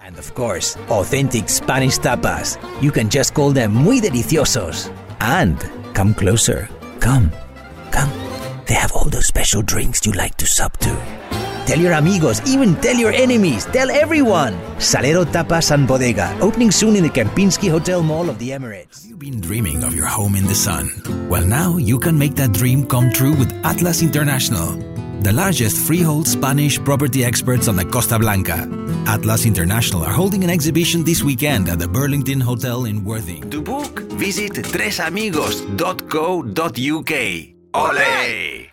And of course, authentic Spanish tapas. You can just call them muy deliciosos. And come closer. Come. They have all those special drinks you like to sup to. Tell your amigos, even tell your enemies, tell everyone. Salero Tapas and Bodega, opening soon in the Kempinski Hotel Mall of the Emirates. Have you been dreaming of your home in the sun? Well, now you can make that dream come true with Atlas International, the largest freehold Spanish property experts on the Costa Blanca. Atlas International are holding an exhibition this weekend at the Burlington Hotel in Worthing. To book, visit tresamigos.co.uk. Ole!